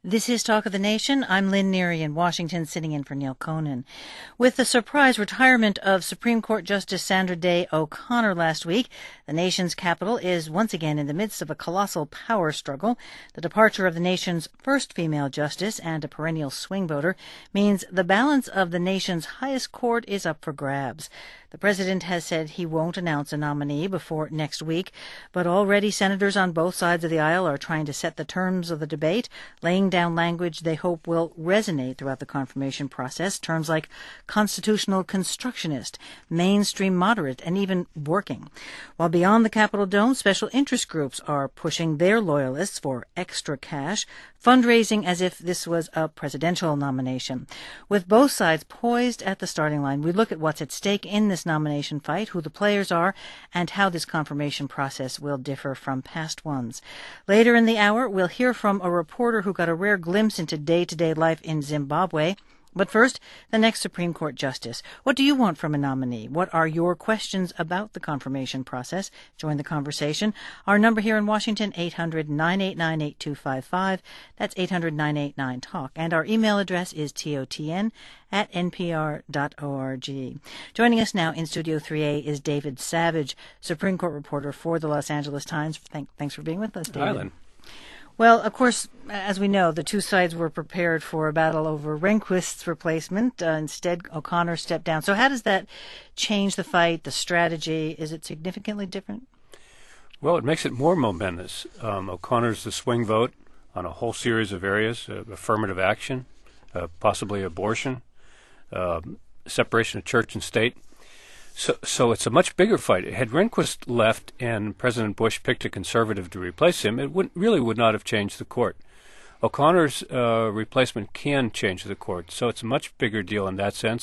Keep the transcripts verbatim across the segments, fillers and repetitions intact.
This is Talk of the Nation. I'm Lynn Neary in Washington, sitting in for Neil Conan. With the surprise retirement of Supreme Court Justice Sandra Day O'Connor last week, the nation's capital is once again in the midst of a colossal power struggle. The departure of the nation's first female justice and a perennial swing voter means the balance of the nation's highest court is up for grabs. The president has said he won't announce a nominee before next week, but already senators on both sides of the aisle are trying to set the terms of the debate, laying down language they hope will resonate throughout the confirmation process, terms like constitutional constructionist, mainstream moderate, and even working. While beyond the Capitol Dome, special interest groups are pushing their loyalists for extra cash, fundraising as if this was a presidential nomination. With both sides poised at the starting line, we look at what's at stake in this nomination fight, who the players are, and how this confirmation process will differ from past ones. Later in the hour, we'll hear from a reporter who got a rare glimpse into day-to-day life in Zimbabwe. But first, the next Supreme Court justice. What do you want from a nominee? What are your questions about the confirmation process? Join the conversation. Our number here in Washington, eight hundred, nine eight nine, eight two five five. That's eight hundred, nine eight nine, talk. And our email address is totn at npr dot org. Joining us now in Studio three A is David Savage, Supreme Court reporter for the Los Angeles Times. Thank, thanks for being with us, David. Hi, Lynn. Well, of course, as we know, the two sides were prepared for a battle over Rehnquist's replacement. Uh, instead, O'Connor stepped down. So how does that change the fight, the strategy? Is it significantly different? Well, it makes it more momentous. Um, O'Connor's the swing vote on a whole series of areas, uh, affirmative action, uh, possibly abortion, uh, separation of church and state. So, so it's a much bigger fight. Had Rehnquist left and President Bush picked a conservative to replace him, it would, really would not have changed the court. O'Connor's uh, replacement can change the court, so it's a much bigger deal in that sense.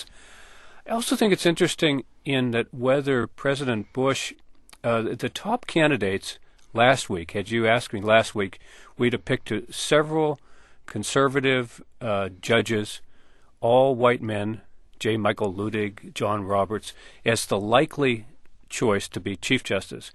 I also think it's interesting in that whether President Bush, uh, the top candidates last week, had you asked me last week, we'd have picked several conservative uh, judges, all white men, J. Michael Luttig, John Roberts, as the likely choice to be Chief Justice.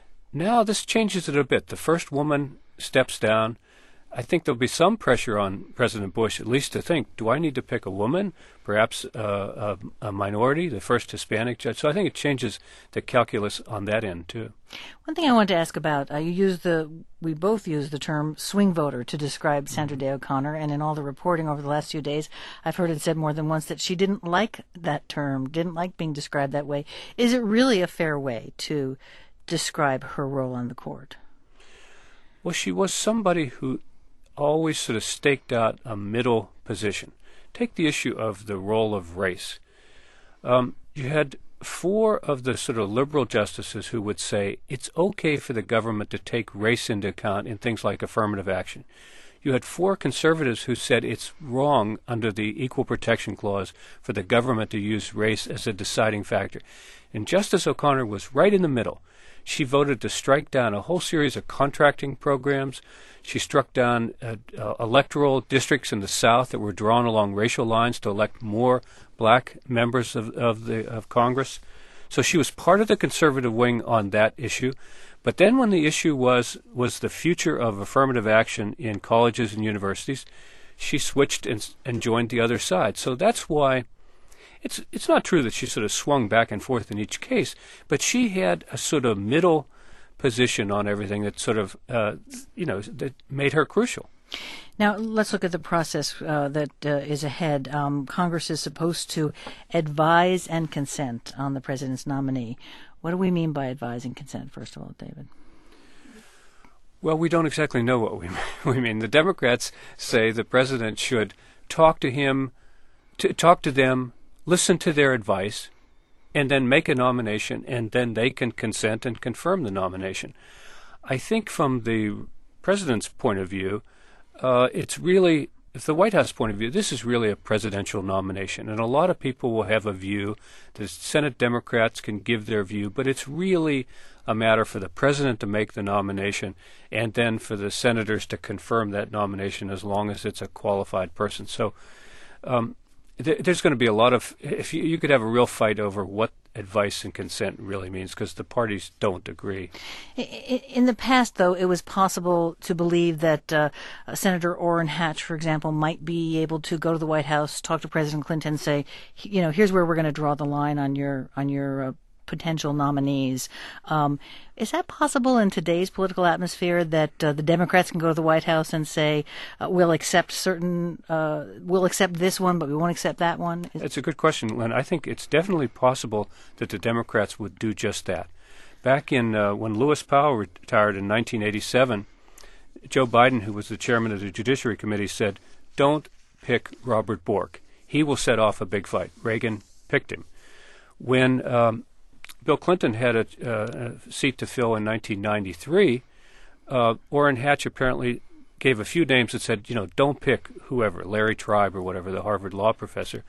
Now this changes it a bit. The first woman steps down. I think there'll be some pressure on President Bush, at least to think, do I need to pick a woman, perhaps uh, a, a minority, the first Hispanic judge? So I think it changes the calculus on that end, too. One thing I wanted to ask about, uh, you use the, we both use the term swing voter to describe Sandra Day O'Connor, and in all the reporting over the last few days, I've heard it said more than once that she didn't like that term, didn't like being described that way. Is it really a fair way to describe her role on the court? Well, she was somebody who always sort of staked out a middle position. Take the issue of the role of race. Um, you had four of the sort of liberal justices who would say it's okay for the government to take race into account in things like affirmative action. You had four conservatives who said it's wrong under the Equal Protection Clause for the government to use race as a deciding factor. And Justice O'Connor was right in the middle. She voted to strike down a whole series of contracting programs. She struck down uh, uh, electoral districts in the South that were drawn along racial lines to elect more black members of, of the of Congress. So she was part of the conservative wing on that issue. But then when the issue was was the future of affirmative action in colleges and universities, she switched and, and joined the other side. So that's why it's it's not true that she sort of swung back and forth in each case, but she had a sort of middle position on everything that sort of, uh, you know, that made her crucial. Now, let's look at the process uh, that uh, is ahead. Um, Congress is supposed to advise and consent on the president's nominee. What do we mean by advise and consent, first of all, David? Well, we don't exactly know what we mean. we mean. The Democrats say the president should talk to him, to talk to them, listen to their advice, and then make a nomination, and then they can consent and confirm the nomination. I think from the president's point of view, uh, it's really, if the White House point of view, this is really a presidential nomination. And a lot of people will have a view. The Senate Democrats can give their view, but it's really a matter for the president to make the nomination and then for the senators to confirm that nomination as long as it's a qualified person. So um, th- there's going to be a lot of, if you, you could have a real fight over what advice and consent really means, because the parties don't agree. In the past, though, it was possible to believe that uh, Senator Orrin Hatch, for example, might be able to go to the White House, talk to President Clinton, say, you know, here's where we're going to draw the line on your on your uh, potential nominees. Um, is that possible in today's political atmosphere, that uh, the Democrats can go to the White House and say, uh, we'll accept certain, uh, we'll accept this one, but we won't accept that one? Is It's a good question, Len. I think it's definitely possible that the Democrats would do just that. Back in uh, when Lewis Powell retired in nineteen eighty-seven, Joe Biden, who was the chairman of the Judiciary Committee, said, don't pick Robert Bork. He will set off a big fight. Reagan picked him. When um, Bill Clinton had a, uh, a seat to fill in nineteen ninety-three, uh, Orrin Hatch apparently gave a few names that said, you know, don't pick whoever, Larry Tribe or whatever, the Harvard law professor.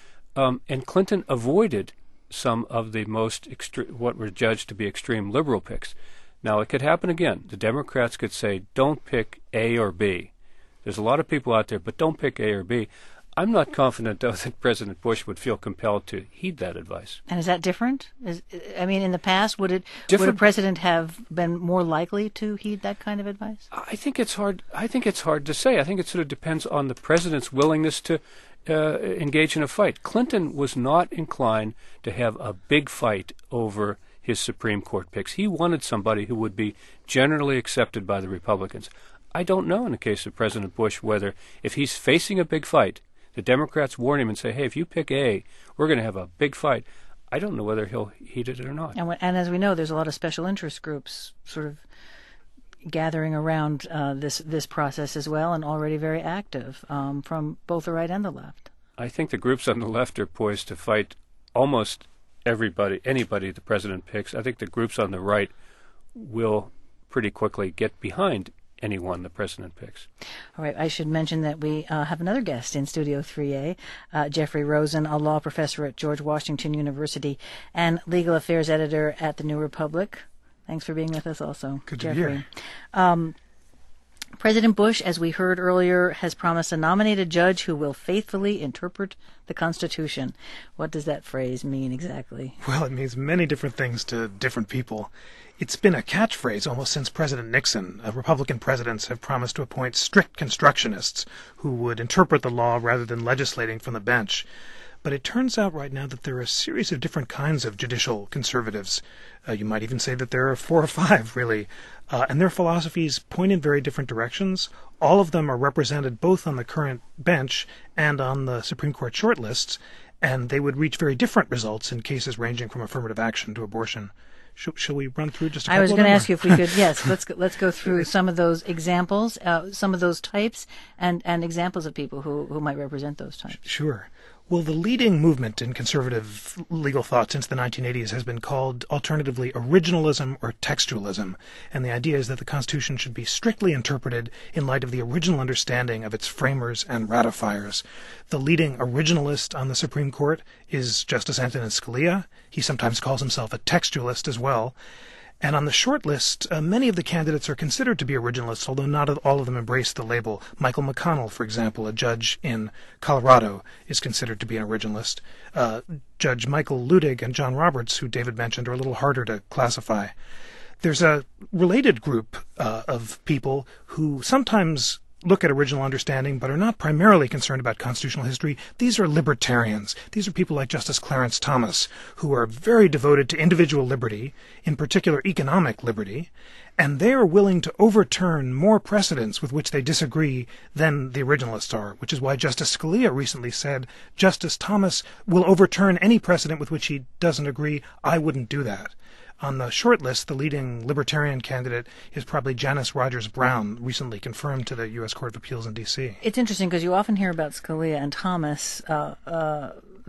Um, and Clinton avoided some of the most extre- what were judged to be extreme liberal picks. Now, it could happen again. The Democrats could say, don't pick A or B. There's a lot of people out there, but don't pick A or B. I'm not confident, though, that President Bush would feel compelled to heed that advice. And is that different? Is, I mean, in the past, would it different, would a president have been more likely to heed that kind of advice? I think it's hard. I think it's hard to say. I think it sort of depends on the president's willingness to uh, engage in a fight. Clinton was not inclined to have a big fight over his Supreme Court picks. He wanted somebody who would be generally accepted by the Republicans. I don't know in the case of President Bush whether, if he's facing a big fight, the Democrats warn him and say, hey, if you pick A, we're going to have a big fight. I don't know whether he'll heed it or not. And, when, and as we know, there's a lot of special interest groups sort of gathering around uh, this this process as well, and already very active um, from both the right and the left. I think the groups on the left are poised to fight almost everybody, anybody the president picks. I think the groups on the right will pretty quickly get behind anyone the president picks. All right. I should mention that we uh, have another guest in Studio three A, uh, Jeffrey Rosen, a law professor at George Washington University and legal affairs editor at The New Republic. Thanks for being with us also, Good Jeffrey. to be here. Um, President Bush, as we heard earlier, has promised to nominate a judge who will faithfully interpret the Constitution. What does that phrase mean exactly? Well, it means many different things to different people. It's been a catchphrase almost since President Nixon. Uh, Republican presidents have promised to appoint strict constructionists who would interpret the law rather than legislating from the bench. But it turns out right now that there are a series of different kinds of judicial conservatives. Uh, you might even say that there are four or five, really. Uh, and their philosophies point in very different directions. All of them are represented both on the current bench and on the Supreme Court shortlists, and they would reach very different results in cases ranging from affirmative action to abortion. Shall, shall we run through just a couple I was going to ask you if we could, yes, let's go, let's go through some of those examples, uh, some of those types, and, and examples of people who, who might represent those types. Sure. Well, the leading movement in conservative legal thought since the nineteen eighties has been called, alternatively, originalism or textualism. And the idea is that the Constitution should be strictly interpreted in light of the original understanding of its framers and ratifiers. The leading originalist on the Supreme Court is Justice Antonin Scalia. He sometimes calls himself a textualist as well. And on the short list, uh, many of the candidates are considered to be originalists, although not all of them embrace the label. Michael McConnell, for example, a judge in Colorado, is considered to be an originalist. Uh, Judge Michael Ludig and John Roberts, who David mentioned, are a little harder to classify. There's a related group uh, of people who sometimes look at original understanding but are not primarily concerned about constitutional history. These are libertarians. These are people like Justice Clarence Thomas, who are very devoted to individual liberty, in particular economic liberty, and they are willing to overturn more precedents with which they disagree than the originalists are, which is why Justice Scalia recently said, Justice Thomas will overturn any precedent with which he doesn't agree. I wouldn't do that. On the short list, the leading libertarian candidate is probably Janice Rogers Brown, recently confirmed to the U S Court of Appeals in D C. It's interesting because you often hear about Scalia and Thomas uh, uh,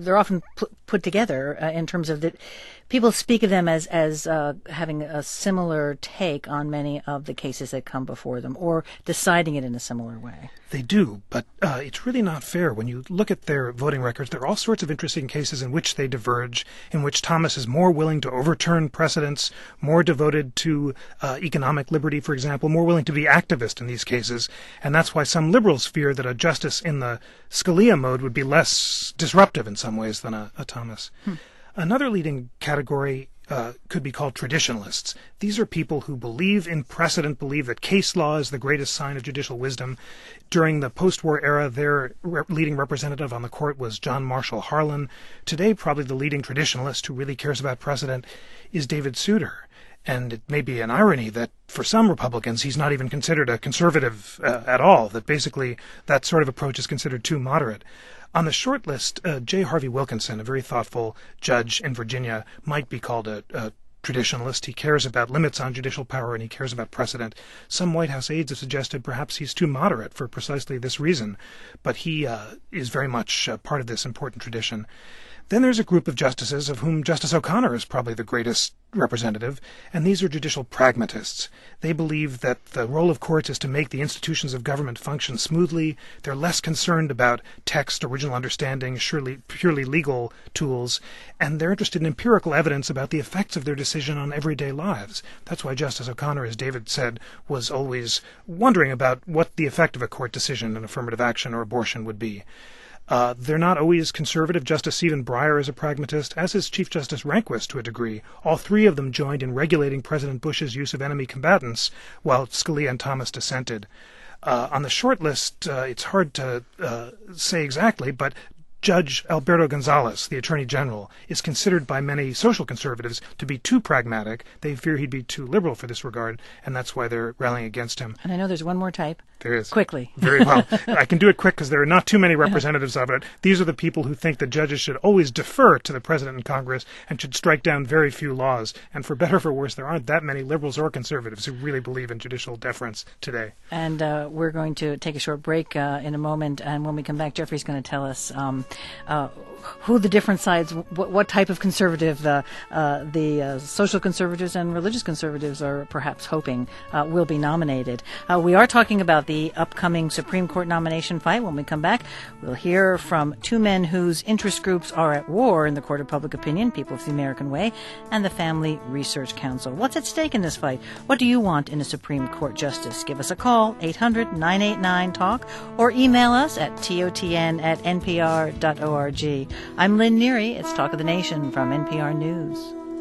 they're often put, put together uh, in terms of that people speak of them as as uh, having a similar take on many of the cases that come before them, or deciding it in a similar way. They do, but uh, it's really not fair. When you look at their voting records, there are all sorts of interesting cases in which they diverge, in which Thomas is more willing to overturn precedents, more devoted to uh, economic liberty, for example, more willing to be activist in these cases. And that's why some liberals fear that a justice in the Scalia mode would be less disruptive in some ways than a, a Thomas. Hmm. Another leading category Uh, could be called traditionalists. These are people who believe in precedent, believe that case law is the greatest sign of judicial wisdom. During the post-war era, their re- leading representative on the court was John Marshall Harlan. Today, probably the leading traditionalist who really cares about precedent is David Souter. And it may be an irony that for some Republicans, he's not even considered a conservative uh, at all, that basically that sort of approach is considered too moderate. On the short list, uh, J. Harvey Wilkinson, a very thoughtful judge in Virginia, might be called a, a traditionalist. He cares about limits on judicial power and he cares about precedent. Some White House aides have suggested perhaps he's too moderate for precisely this reason, but he uh, is very much uh, part of this important tradition. Then there's a group of justices of whom Justice O'Connor is probably the greatest representative, and these are judicial pragmatists. They believe that the role of courts is to make the institutions of government function smoothly. They're less concerned about text, original understanding, surely purely legal tools, and they're interested in empirical evidence about the effects of their decision on everyday lives. That's why Justice O'Connor, as David said, was always wondering about what the effect of a court decision on affirmative action or abortion would be. Uh, they're not always conservative. Justice Stephen Breyer is a pragmatist, as is Chief Justice Rehnquist to a degree. All three of them joined in regulating President Bush's use of enemy combatants, while Scalia and Thomas dissented. Uh, on the short list, uh, it's hard to uh, say exactly, but Judge Alberto Gonzales, the Attorney General, is considered by many social conservatives to be too pragmatic. They fear he'd be too liberal for this regard, and that's why they're rallying against him. And I know there's one more type. There is. Quickly. Very well. I can do it quick because there are not too many representatives of it. These are the people who think that judges should always defer to the President and Congress and should strike down very few laws. And for better or for worse, there aren't that many liberals or conservatives who really believe in judicial deference today. And uh, we're going to take a short break uh, in a moment. And when we come back, Jeffrey's going to tell us um, uh, who the different sides, what, what type of conservative the, uh, the uh, social conservatives and religious conservatives are perhaps hoping uh, will be nominated. Uh, we are talking about the upcoming Supreme Court nomination fight. When we come back, we'll hear from two men whose interest groups are at war in the Court of Public Opinion, People of the American Way, and the Family Research Council. What's at stake in this fight? What do you want in a Supreme Court justice? Give us a call, eight hundred nine eight nine talk, or email us at totn at npr dot org. I'm Lynn Neary. It's Talk of the Nation from N P R News.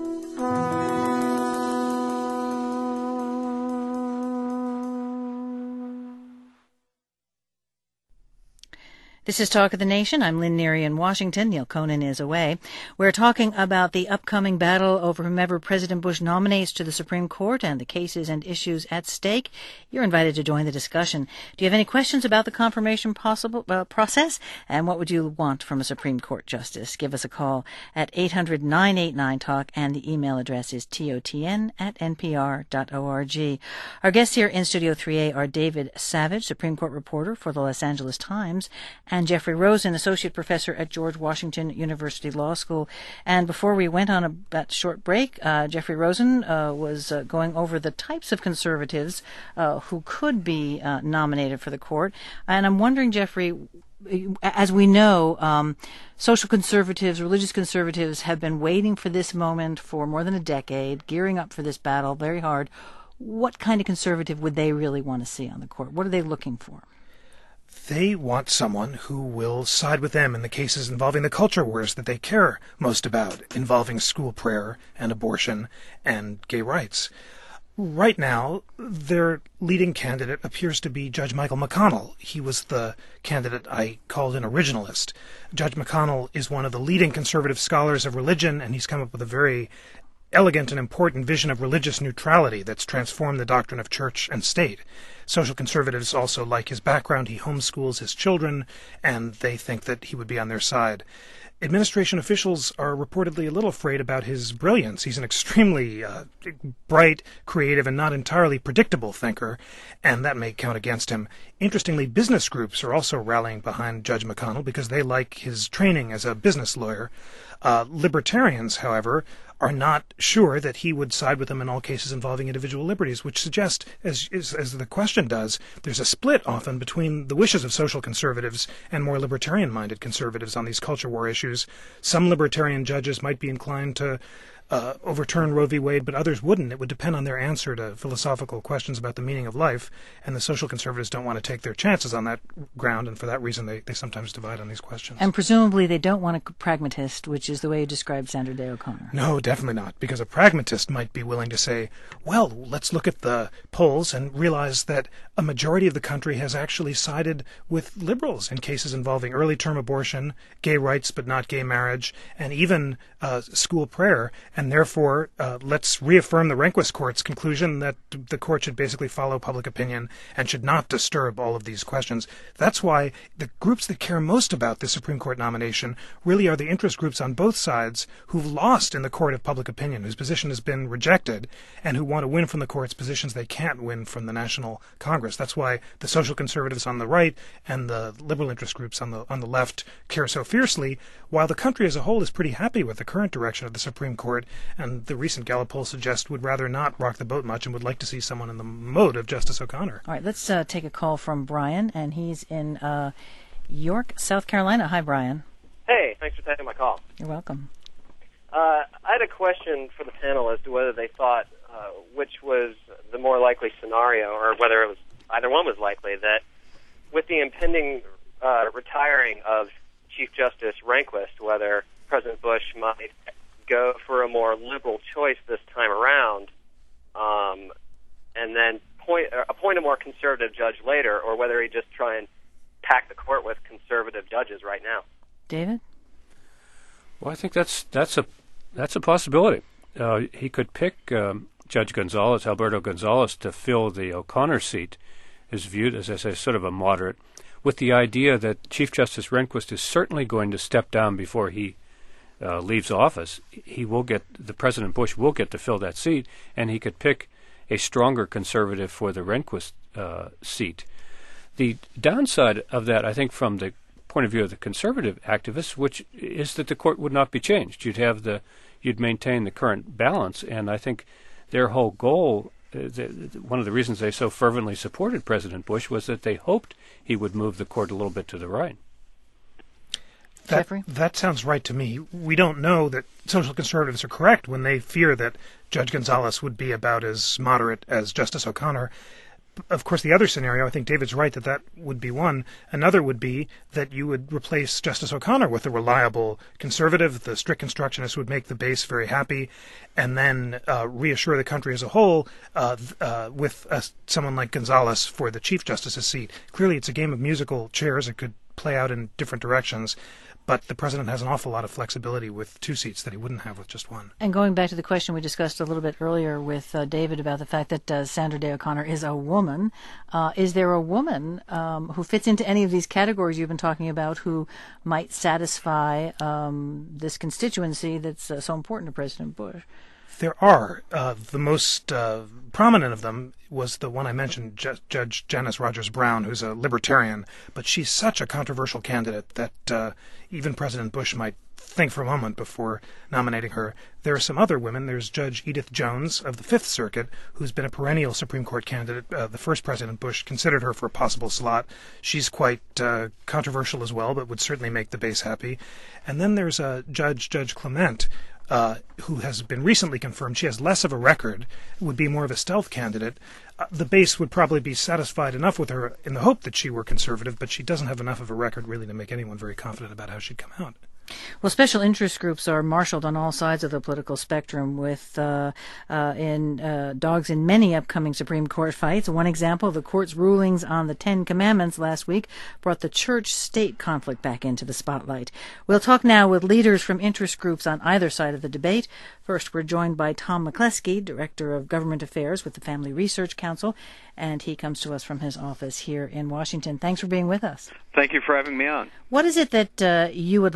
This is Talk of the Nation. I'm Lynn Neary in Washington. Neil Conan is away. We're talking about the upcoming battle over whomever President Bush nominates to the Supreme Court and the cases and issues at stake. You're invited to join the discussion. Do you have any questions about the confirmation possible uh, process? And what would you want from a Supreme Court justice? Give us a call at eight hundred nine eight nine talk, and the email address is totn at npr dot org. Our guests here in Studio three A are David Savage, Supreme Court reporter for the Los Angeles Times, and Jeffrey Rosen, associate professor at George Washington University Law School. And before we went on a that short break, uh, Jeffrey Rosen uh, was uh, going over the types of conservatives uh, who could be uh, nominated for the court. And I'm wondering, Jeffrey, as we know, um, social conservatives, religious conservatives have been waiting for this moment for more than a decade, gearing up for this battle very hard. What kind of conservative would they really want to see on the court? What are they looking for? They want someone who will side with them in the cases involving the culture wars that they care most about, involving school prayer and abortion and gay rights. Right now, their leading candidate appears to be Judge Michael McConnell. He was the candidate I called an originalist. Judge McConnell is one of the leading conservative scholars of religion, and he's come up with a very elegant and important vision of religious neutrality that's transformed the doctrine of church and state. Social conservatives also like his background. He homeschools his children, and they think that he would be on their side. administration officials are reportedly a little afraid about his brilliance. He's an extremely uh, bright, creative, and not entirely predictable thinker, and that may count against him. Interestingly, business groups are also rallying behind Judge McConnell because they like his training as a business lawyer. Uh, libertarians, however, are not sure that he would side with them in all cases involving individual liberties, which suggests, as, as, as the question does, there's a split often between the wishes of social conservatives and more libertarian-minded conservatives on these culture war issues. Some libertarian judges might be inclined to uh, overturn Roe v. Wade, but others wouldn't. It would depend on their answer to philosophical questions about the meaning of life, and the social conservatives don't want to take their chances on that ground, and for that reason they, they sometimes divide on these questions. And presumably they don't want a pragmatist, which is the way you described Sandra Day O'Connor. No, definitely not, because a pragmatist might be willing to say, well, let's look at the polls and realize that a majority of the country has actually sided with liberals in cases involving early-term abortion, gay rights but not gay marriage, and even uh, school prayer, and therefore uh, let's reaffirm the Rehnquist Court's conclusion that the court should basically follow public opinion and should not disturb all of these questions. That's why the groups that care most about the Supreme Court nomination really are the interest groups on both sides who've lost in the court of public opinion, whose position has been rejected, and who want to win from the court's positions they can't win from the National Congress. That's why the social conservatives on the right and the liberal interest groups on the on the left care so fiercely, while the country as a whole is pretty happy with the current direction of the Supreme Court, and the recent Gallup poll suggests would rather not rock the boat much and would like to see someone in the mode of Justice O'Connor. All right, let's uh, take a call from Brian, and he's in uh, York, South Carolina. Hi, Brian. Hey, thanks for taking my call. You're welcome. Uh, I had a question for the panel as to whether they thought uh, which was the more likely scenario, or whether it was either one was likely, that with the impending uh, retiring of Chief Justice Rehnquist, whether President Bush might go for a more liberal choice this time around, um, and then point, uh, appoint a more conservative judge later, or whether he'd just try and pack the court with conservative judges right now. David? Well, I think that's that's a that's a possibility. Uh, he could pick um, Judge Gonzalez, Alberto Gonzalez, to fill the O'Connor seat, is viewed as, as a sort of a moderate, with the idea that Chief Justice Rehnquist is certainly going to step down before he uh, leaves office. He will get, the President Bush will get to fill that seat, and he could pick a stronger conservative for the Rehnquist uh, seat. The downside of that, I think, from the point of view of the conservative activists, which is that the court would not be changed. You'd have the, you'd maintain the current balance, and I think their whole goal, uh, the, one of the reasons they so fervently supported President Bush was that they hoped he would move the court a little bit to the right. That, Jeffrey? that sounds right to me. We don't know that social conservatives are correct when they fear that Judge Gonzalez would be about as moderate as Justice O'Connor. Of course, the other scenario, I think David's right that that would be one. Another would be that you would replace Justice O'Connor with a reliable conservative. The strict constructionists would make the base very happy, and then uh, reassure the country as a whole uh, uh, with uh, someone like Gonzalez for the Chief Justice's seat. Clearly, it's a game of musical chairs. It could play out in different directions. But the president has an awful lot of flexibility with two seats that he wouldn't have with just one. And going back to the question we discussed a little bit earlier with uh, David about the fact that uh, Sandra Day O'Connor is a woman, uh, is there a woman um, who fits into any of these categories you've been talking about who might satisfy um, this constituency that's uh, so important to President Bush? There are. Uh, the most uh, prominent of them was the one I mentioned, Ju- Judge Janice Rogers Brown, who's a libertarian, but she's such a controversial candidate that uh, even President Bush might think for a moment before nominating her. There are some other women. There's Judge Edith Jones of the Fifth Circuit, who's been a perennial Supreme Court candidate. Uh, the first President Bush considered her for a possible slot. She's quite uh, controversial as well, but would certainly make the base happy. And then there's uh, Judge Judge Clement, Uh, who has been recently confirmed. She has less of a record, would be more of a stealth candidate. Uh, the base would probably be satisfied enough with her in the hope that she were conservative, but she doesn't have enough of a record really to make anyone very confident about how she'd come out. Well, special interest groups are marshaled on all sides of the political spectrum, with uh, uh, in uh, dogs in many upcoming Supreme Court fights. One example, the court's rulings on the Ten Commandments last week brought the church-state conflict back into the spotlight. We'll talk now with leaders from interest groups on either side of the debate. First, we're joined by Tom McCleskey, Director of Government Affairs with the Family Research Council, and he comes to us from his office here in Washington. Thanks for being with us. Thank you for having me on. What is it that uh, you would like to see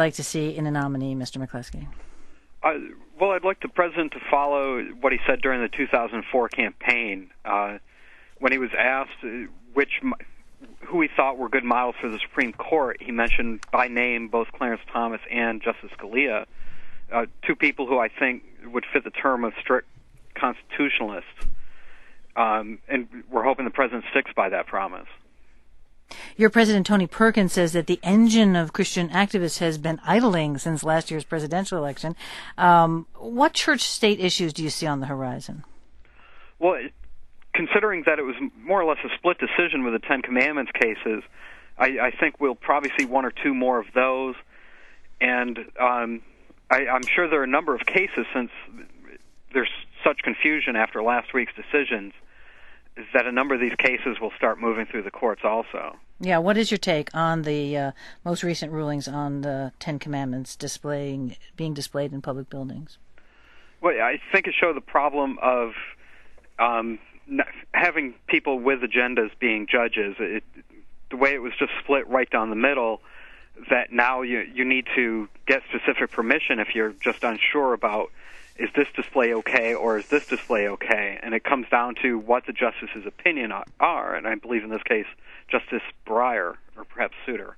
majority in a nominee, Mister McCleskey? Uh, well, I'd like the president to follow what he said during the two thousand four campaign uh, when he was asked which who he thought were good models for the Supreme Court. He mentioned by name both Clarence Thomas and Justice Scalia, uh, two people who I think would fit the term of strict constitutionalists. Um, and we're hoping the president sticks by that promise. Your president, Tony Perkins, says that the engine of Christian activists has been idling since last year's presidential election. Um, what church-state issues do you see on the horizon? Well, it, considering that it was more or less a split decision with the Ten Commandments cases, I, I think we'll probably see one or two more of those. And um, I, I'm sure there are a number of cases, since there's such confusion after last week's decisions, is that a number of these cases will start moving through the courts also. Yeah, what is your take on the uh, most recent rulings on the Ten Commandments displaying being displayed in public buildings? Well, I think it showed the problem of um, having people with agendas being judges. It, the way it was just split right down the middle, that now you you need to get specific permission if you're just unsure about, is this display okay or is this display okay? And it comes down to what the justice's opinion are, and I believe in this case Justice Breyer, or perhaps Souter.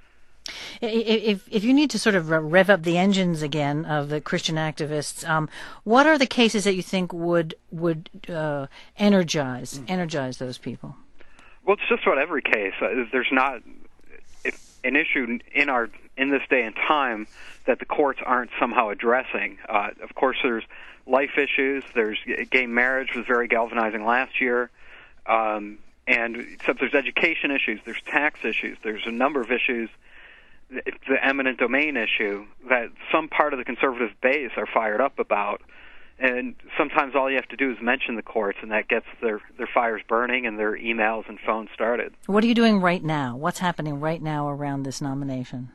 If if you need to sort of rev up the engines again of the Christian activists, um, what are the cases that you think would would uh, energize energize those people? Well, it's just about every case. Uh, there's not an issue in our in this day and time that the courts aren't somehow addressing. Uh, of course, there's life issues. There's gay marriage was very galvanizing last year. Um, and except there's education issues, there's tax issues, there's a number of issues, the eminent domain issue, that some part of the conservative base are fired up about. And sometimes all you have to do is mention the courts, and that gets their, their fires burning and their emails and phones started. What are you doing right now? What's happening right now around this nomination?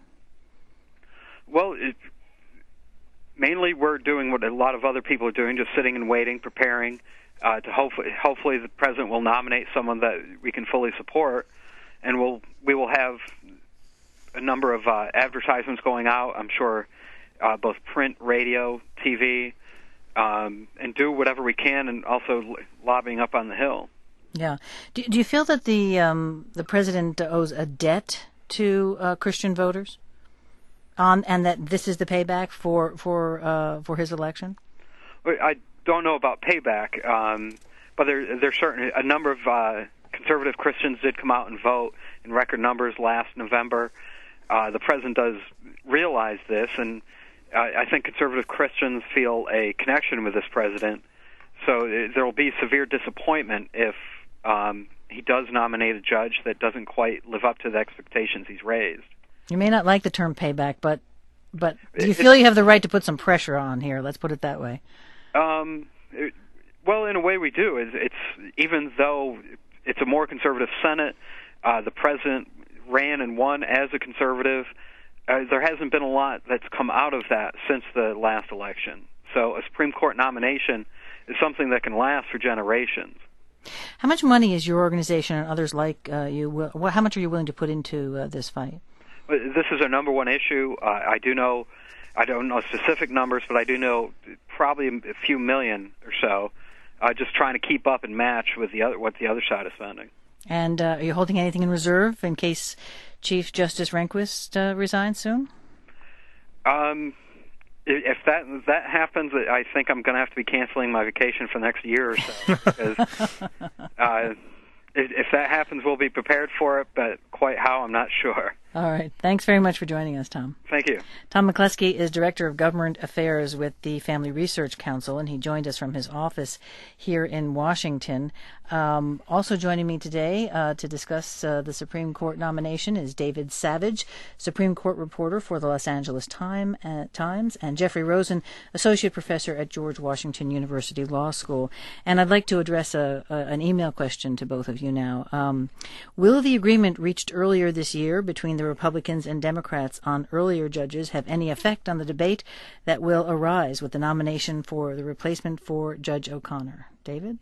Well, it, mainly we're doing what a lot of other people are doing, just sitting and waiting, preparing uh, to hopefully, hopefully the president will nominate someone that we can fully support, and we'll we will have a number of uh, advertisements going out. I'm sure uh, both print, radio, T V, um, and do whatever we can, and also lobbying up on the Hill. Yeah. Do, do you feel that the um, the president owes a debt to uh, Christian voters? On, and that this is the payback for for uh, for his election? I don't know about payback, um, but there there's certainly a number of uh, conservative Christians did come out and vote in record numbers last November. Uh, the president does realize this, and uh, I think conservative Christians feel a connection with this president. So there will be severe disappointment if um, he does nominate a judge that doesn't quite live up to the expectations he's raised. You may not like the term payback, but but do you feel you have the right to put some pressure on here? Let's put it that way. Um, it, well, in a way we do. It's, it's even though it's a more conservative Senate, uh, the president ran and won as a conservative. Uh, there hasn't been a lot that's come out of that since the last election. So a Supreme Court nomination is something that can last for generations. How much money is your organization and others like uh, you? How much are you willing to put into uh, this fight? This is our number one issue. Uh, I do know, I don't know specific numbers, but I do know probably a few million or so. Uh, just trying to keep up and match with the other what the other side is spending. And uh, are you holding anything in reserve in case Chief Justice Rehnquist uh, resigns soon? Um, if that if that happens, I think I'm going to have to be canceling my vacation for the next year or so. Because uh, if, if that happens, we'll be prepared for it, but quite how, I'm not sure. All right. Thanks very much for joining us, Tom. Thank you. Tom McCleskey is Director of Government Affairs with the Family Research Council, and he joined us from his office here in Washington. Um, also joining me today uh, to discuss uh, the Supreme Court nomination is David Savage, Supreme Court reporter for the Los Angeles Time, uh, Times, and Jeffrey Rosen, Associate Professor at George Washington University Law School. And I'd like to address a, a, an email question to both of you now. Um, will the agreement reached earlier this year between the Republicans and Democrats on earlier judges have any effect on the debate that will arise with the nomination for the replacement for Judge O'Connor? David?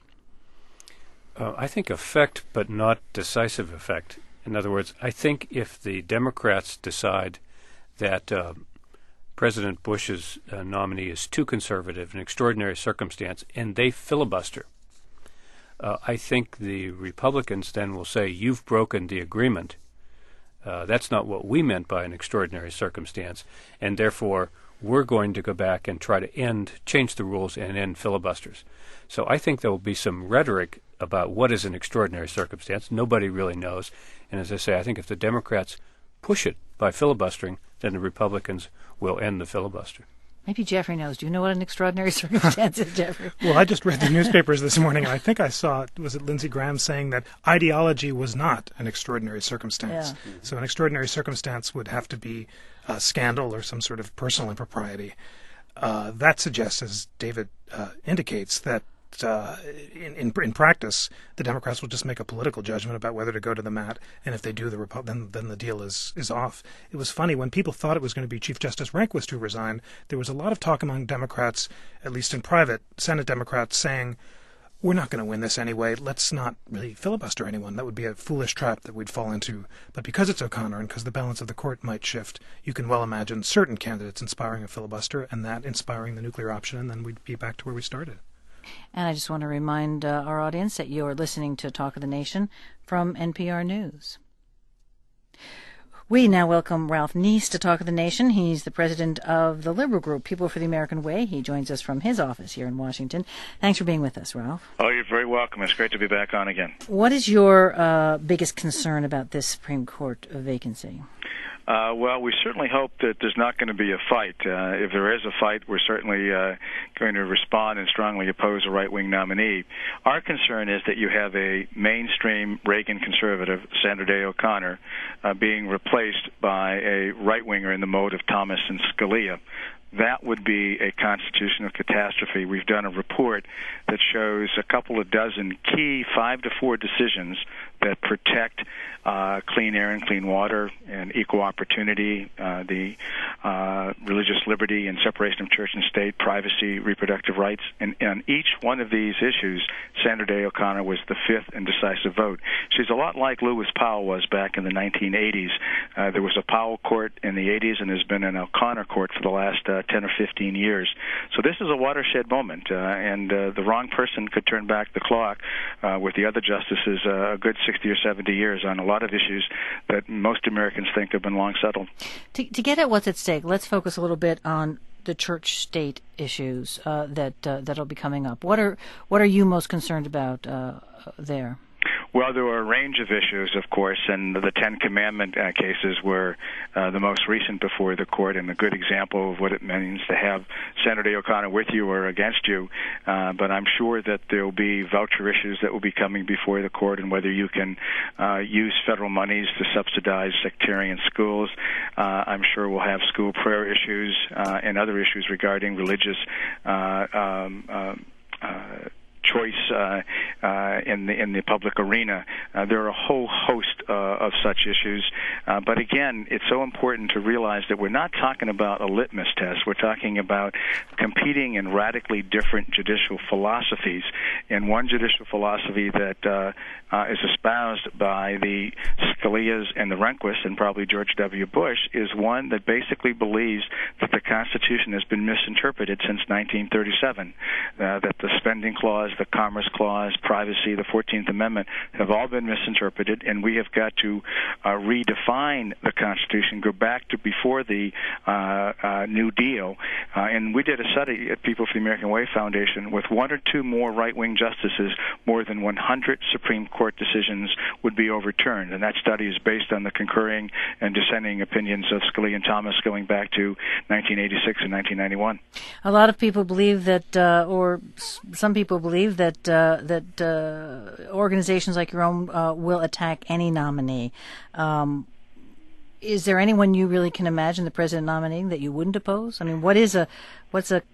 Uh, I think effect, but not decisive effect. In other words, I think if the Democrats decide that uh, President Bush's uh, nominee is too conservative, an extraordinary circumstance, and they filibuster, uh, I think the Republicans then will say, you've broken the agreement. Uh, that's not what we meant by an extraordinary circumstance, and therefore we're going to go back and try to end, change the rules and end filibusters. So I think there will be some rhetoric about what is an extraordinary circumstance. Nobody really knows. And as I say, I think if the Democrats push it by filibustering, then the Republicans will end the filibuster. Maybe Jeffrey knows. Do you know what an extraordinary circumstance is, Jeffrey? Well, I just read the newspapers this morning, and I think I saw, was it Lindsey Graham saying that ideology was not an extraordinary circumstance. Yeah. So an extraordinary circumstance would have to be a scandal or some sort of personal impropriety. Uh, that suggests, as David uh, indicates, that Uh, in, in in practice, the Democrats will just make a political judgment about whether to go to the mat, and if they do, the Repu- then then the deal is is off. It was funny when people thought it was going to be Chief Justice Rehnquist who resigned. There was a lot of talk among Democrats, at least in private, Senate Democrats, saying, "We're not going to win this anyway. Let's not really filibuster anyone. That would be a foolish trap that we'd fall into." But because it's O'Connor and because the balance of the court might shift, you can well imagine certain candidates inspiring a filibuster, and that inspiring the nuclear option, and then we'd be back to where we started. And I just want to remind uh, our audience that you're listening to Talk of the Nation from N P R News. We now welcome Ralph Neese to Talk of the Nation. He's the president of the liberal group People for the American Way. He joins us from his office here in Washington. Thanks for being with us, Ralph. Oh, you're very welcome. It's great to be back on again. What is your uh, biggest concern about this Supreme Court vacancy? Uh, well, we certainly hope that there's not going to be a fight. Uh, if there is a fight, we're certainly uh, going to respond and strongly oppose a right-wing nominee. Our concern is that you have a mainstream Reagan conservative, Sandra Day O'Connor, uh, being replaced by a right-winger in the mode of Thomas and Scalia. That would be a constitutional catastrophe. We've done a report that shows a couple of dozen key five to four decisions that protect uh, clean air and clean water and equal opportunity, uh, the uh, religious liberty and separation of church and state, privacy, reproductive rights. And on each one of these issues, Sandra Day O'Connor was the fifth and decisive vote. She's a lot like Lewis Powell was back in the nineteen eighties. Uh, there was a Powell court in the eighties, and there's been an O'Connor court for the last uh, ten or fifteen years. So this is a watershed moment, uh, and uh, the wrong person could turn back the clock uh, with the other justices uh, a good sixty or seventy years on a lot of issues that most Americans think have been long settled. To, to get at what's at stake, let's focus a little bit on the church-state issues uh, that uh, that'll be coming up. What are what are you most concerned about uh, there? Well, there were a range of issues, of course, and the Ten Commandment uh, cases were uh, the most recent before the court, and a good example of what it means to have Sandra Day O'Connor with you or against you. Uh, but I'm sure that there will be voucher issues that will be coming before the court, and whether you can uh, use federal monies to subsidize sectarian schools. Uh, I'm sure we'll have school prayer issues uh, and other issues regarding religious uh, um, uh, uh, choice uh, uh, in the in the public arena. Uh, there are a whole host uh, of such issues, uh, but again, it's so important to realize that we're not talking about a litmus test. We're talking about competing in radically different judicial philosophies. And one judicial philosophy that uh, uh, is espoused by the Scalias and the Rehnquists, and probably George W. Bush, is one that basically believes that the Constitution has been misinterpreted since nineteen thirty-seven, uh, that the spending clause, the Commerce Clause, privacy, the fourteenth Amendment have all been misinterpreted, and we have got to uh, redefine the Constitution, go back to before the uh, uh, New Deal. Uh, and we did a study at People for the American Way Foundation. With one or two more right-wing justices, more than one hundred Supreme Court decisions would be overturned. And that study is based on the concurring and dissenting opinions of Scalia and Thomas going back to nineteen eighty-six and nineteen ninety-one. A lot of people believe that, uh, or s- some people believe that uh, that uh, organizations like your own uh, will attack any nominee. Um, is there anyone you really can imagine the president nominating that you wouldn't oppose? I mean, what is a what's a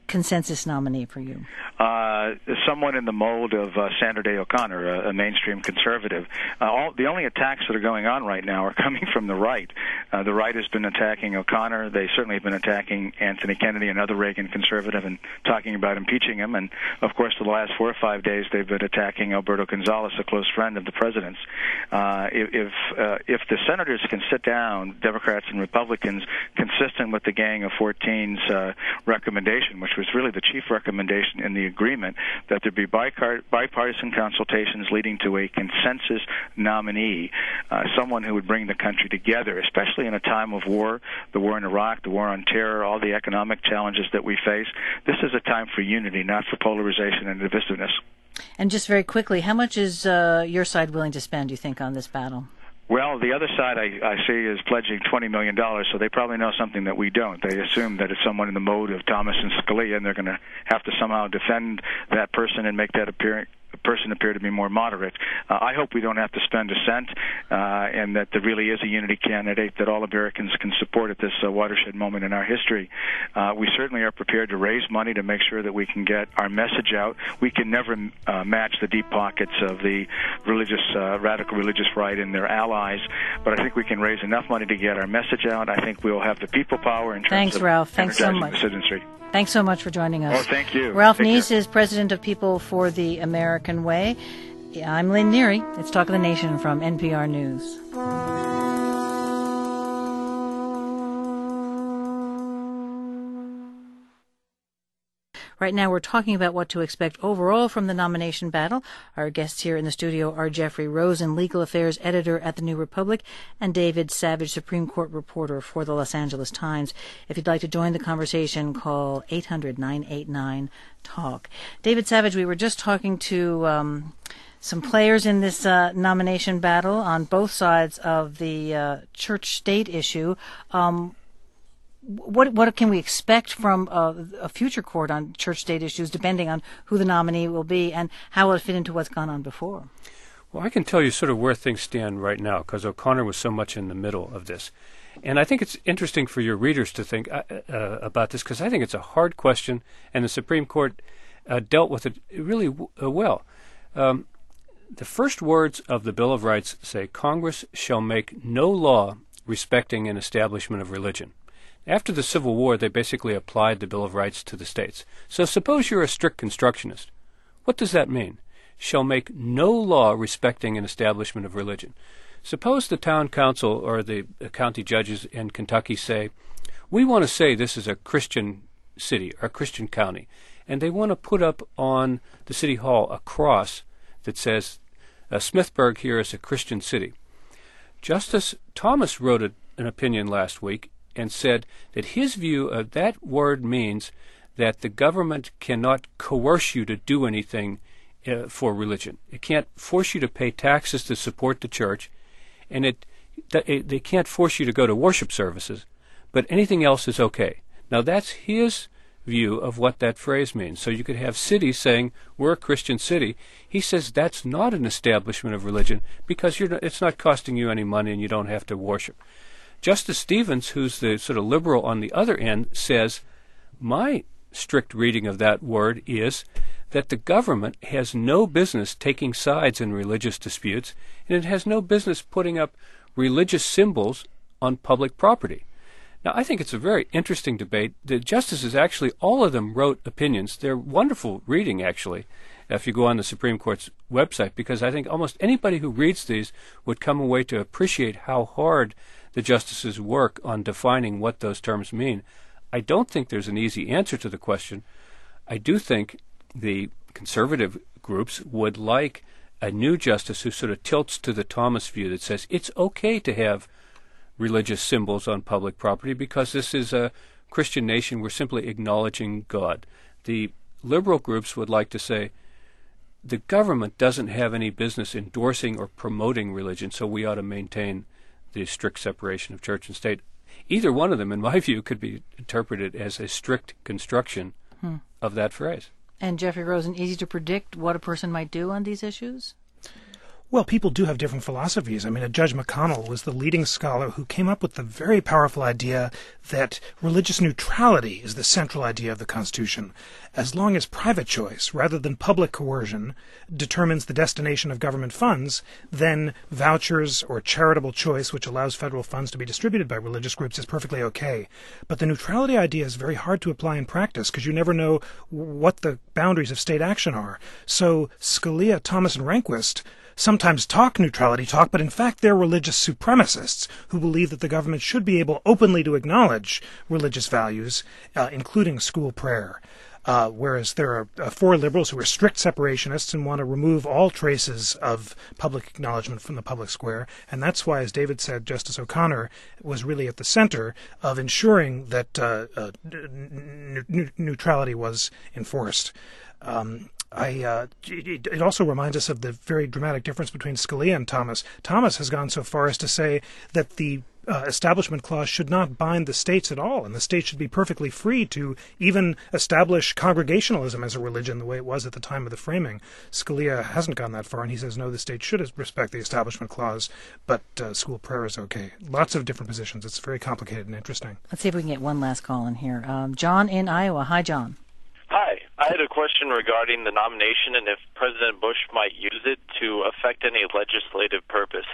consensus nominee for you? Uh, someone in the mold of uh, Sandra Day O'Connor, a, a mainstream conservative. Uh, all, the only attacks that are going on right now are coming from the right. Uh, the right has been attacking O'Connor. They certainly have been attacking Anthony Kennedy, another Reagan conservative, and talking about impeaching him. And, of course, for the last four or five days, they've been attacking Alberto Gonzales, a close friend of the president's. Uh, if uh, if the senators can sit down, Democrats and Republicans, consistent with the Gang of fourteen's uh, recommendation, which was really the chief recommendation in the agreement, that there be bicar- bipartisan consultations leading to a consensus nominee, uh, someone who would bring the country together, especially in a time of war, the war in Iraq, the war on terror, all the economic challenges that we face. This is a time for unity, not for polarization and divisiveness. And just very quickly, how much is uh, your side willing to spend, do you think, on this battle? Well, the other side I, I see is pledging twenty million dollars, so they probably know something that we don't. They assume that it's someone in the mode of Thomas and Scalia, and they're going to have to somehow defend that person and make that appear, person appear to be more moderate. Uh, I hope we don't have to spend a cent, uh, and that there really is a unity candidate that all Americans can support at this uh, watershed moment in our history. Uh, we certainly are prepared to raise money to make sure that we can get our message out. We can never uh, match the deep pockets of the religious, uh, radical religious right and their allies, but I think we can raise enough money to get our message out. I think we'll have the people power in terms Thanks, of Ralph. Thanks so much. the citizenry. Thanks so much for joining us. Oh, thank you. Ralph Take Neese care. is president of People for the American Way. I'm Lynn Neary. It's Talk of the Nation from N P R News. Right now we're talking about what to expect overall from the nomination battle. Our guests here in the studio are Jeffrey Rosen, legal affairs editor at The New Republic, and David Savage, Supreme Court reporter for the Los Angeles Times. If you'd like to join the conversation, call eight hundred, nine eight nine, talk. David Savage, we were just talking to um, some players in this uh, nomination battle on both sides of the uh, church-state issue. Um, What what can we expect from a, a future court on church-state issues, depending on who the nominee will be, and how will it fit into what's gone on before? Well, I can tell you sort of where things stand right now, because O'Connor was so much in the middle of this. And I think it's interesting for your readers to think uh, uh, about this, because I think it's a hard question, and the Supreme Court uh, dealt with it really w- uh, well. Um, the first words of the Bill of Rights say, Congress shall make no law respecting an establishment of religion. After the Civil War, they basically applied the Bill of Rights to the states. So suppose you're a strict constructionist. What does that mean? Shall make no law respecting an establishment of religion. Suppose the town council or the county judges in Kentucky say, we want to say this is a Christian city or a Christian county, and they want to put up on the city hall a cross that says, uh, Smithburg here is a Christian city. Justice Thomas wrote a, an opinion last week and said that his view of that word means that the government cannot coerce you to do anything uh, for religion. It can't force you to pay taxes to support the church, and it, it they can't force you to go to worship services, but anything else is okay. Now that's his view of what that phrase means. So you could have cities saying, we're a Christian city. He says that's not an establishment of religion because you're not, it's not costing you any money and you don't have to worship. Justice Stevens, who's the sort of liberal on the other end, says, my strict reading of that word is that the government has no business taking sides in religious disputes, and it has no business putting up religious symbols on public property. Now, I think it's a very interesting debate. The justices actually, all of them wrote opinions. They're wonderful reading, actually, if you go on the Supreme Court's website, because I think almost anybody who reads these would come away to appreciate how hard the justices work on defining what those terms mean. I don't think there's an easy answer to the question. I do think the conservative groups would like a new justice who sort of tilts to the Thomas view that says it's okay to have religious symbols on public property because this is a Christian nation. We're simply acknowledging God. The liberal groups would like to say the government doesn't have any business endorsing or promoting religion, so we ought to maintain the strict separation of church and state. Either one of them, in my view, could be interpreted as a strict construction hmm. of that phrase. And Jeffrey Rosen, easy to predict what a person might do on these issues? Well, people do have different philosophies. I mean, Judge McConnell was the leading scholar who came up with the very powerful idea that religious neutrality is the central idea of the Constitution. As long as private choice, rather than public coercion, determines the destination of government funds, then vouchers or charitable choice, which allows federal funds to be distributed by religious groups, is perfectly okay. But the neutrality idea is very hard to apply in practice because you never know what the boundaries of state action are. So Scalia, Thomas, and Rehnquist sometimes talk neutrality talk, but in fact they're religious supremacists who believe that the government should be able openly to acknowledge religious values, uh, including school prayer. Uh, whereas there are uh, four liberals who are strict separationists and want to remove all traces of public acknowledgement from the public square. And that's why, as David said, Justice O'Connor was really at the center of ensuring that uh, uh, n- n- neutrality was enforced. Um, I, uh, it also reminds us of the very dramatic difference between Scalia and Thomas. Thomas has gone so far as to say that the uh, Establishment Clause should not bind the states at all, and the states should be perfectly free to even establish Congregationalism as a religion the way it was at the time of the framing. Scalia hasn't gone that far, and he says, no, the state should respect the Establishment Clause, but uh, school prayer is okay. Lots of different positions. It's very complicated and interesting. Let's see if we can get one last call in here. Um, John in Iowa. Hi, John. Hi. I had a question regarding the nomination and if President Bush might use it to affect any legislative purpose.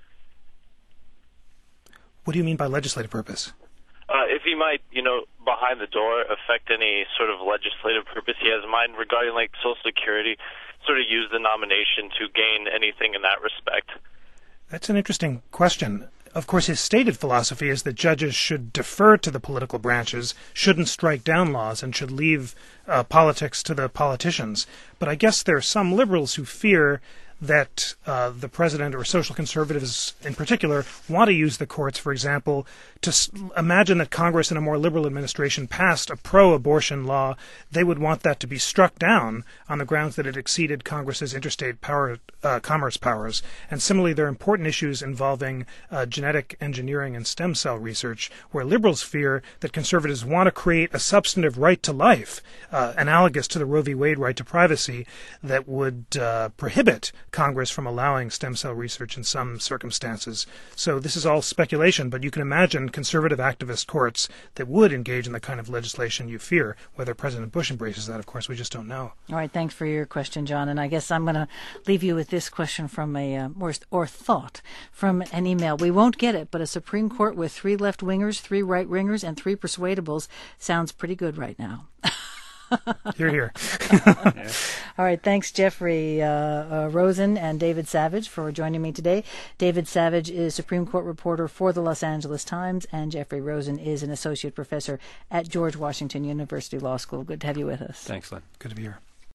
What do you mean by legislative purpose? Uh, if he might, you know, behind the door, affect any sort of legislative purpose he has in mind regarding, like, Social Security, sort of use the nomination to gain anything in that respect. That's an interesting question. Of course, his stated philosophy is that judges should defer to the political branches, shouldn't strike down laws, and should leave uh, politics to the politicians. But I guess there are some liberals who fear that uh, the president or social conservatives in particular want to use the courts, for example, to s- imagine that Congress in a more liberal administration passed a pro-abortion law. They would want that to be struck down on the grounds that it exceeded Congress's interstate power, uh, commerce powers. And similarly, there are important issues involving uh, genetic engineering and stem cell research, where liberals fear that conservatives want to create a substantive right to life, uh, analogous to the Roe v. Wade right to privacy, that would uh, prohibit Congress from allowing stem cell research in some circumstances. So this is all speculation, but you can imagine conservative activist courts that would engage in the kind of legislation you fear. Whether President Bush embraces that, of course, we just don't know. All right, thanks for your question, John. And I guess I'm going to leave you with this question from a, uh, or, or thought from an email. We won't get it, but a Supreme Court with three left-wingers, three right-wingers, and three persuadables sounds pretty good right now. Hear, hear. Yeah. All right. Thanks, Jeffrey uh, uh, Rosen and David Savage, for joining me today. David Savage is Supreme Court reporter for the Los Angeles Times, and Jeffrey Rosen is an associate professor at George Washington University Law School. Good to have you with us. Thanks, Lynn. Good to be here.